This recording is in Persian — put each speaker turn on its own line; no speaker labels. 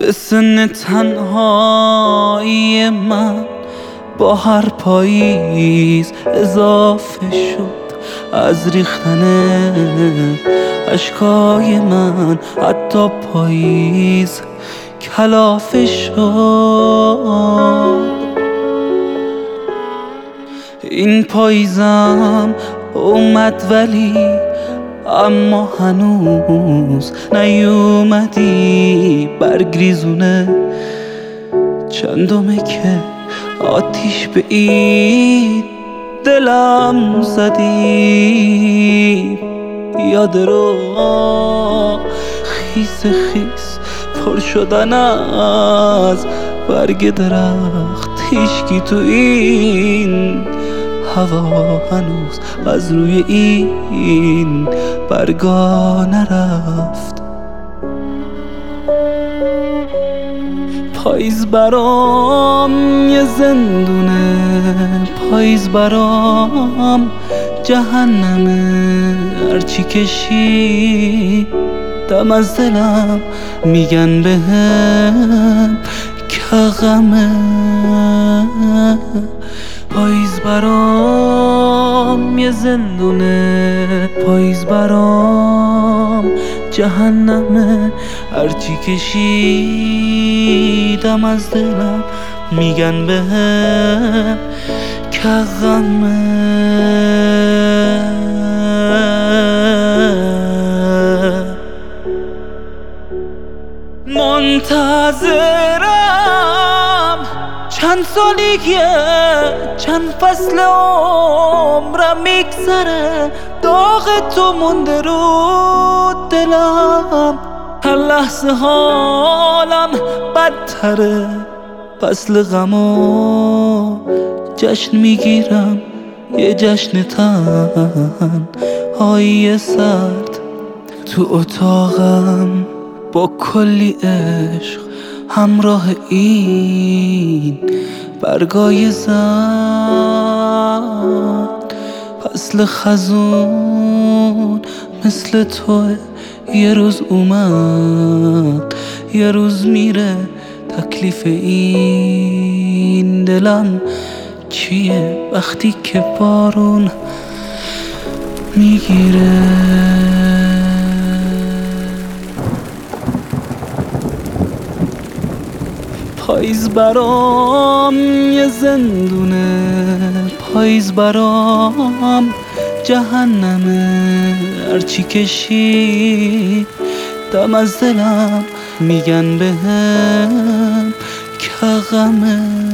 به سن تنهایی من با هر پاییز اضافه شد. از ریختن اشکای من حتی پاییز کلافه شد. این پاییزم اومد ولی اما هنوز نیومدی. برگریزونه چندمه که آتیش به این دلم زدی. یاد رو خیس خیس پر شدن از برگ درخت. هیچکی تو این هوا هنوز از روی این برگا نرفت. پاییز برام یه زندونه، پاییز برام جهنمه. هرچی کشی دم از دلم میگن بهم که غمه. پاییز برام یه زندونه، پاییز برام جهنمه. هرچی کشیدم از دلم میگن بهم که غمه. منتظرم چند سالیه، چند فصل عمرم میگذره. داغ تو مونده رو دلم، هر لحظه حالم بدتره. فصل غمو جشن میگیرم، یه جشن تنهایی سرد تو اتاقم با کلی عشق همراه این برگای زرد. فصل خزون مثل توه، یه روز اومد یه روز میره. تکلیف این دلم چیه وقتی که بارون میگیره؟ پاییز برام یه زندونه، پاییز برام جهنمه. هرچی کشی دم از دلم میگن بهم که غمه.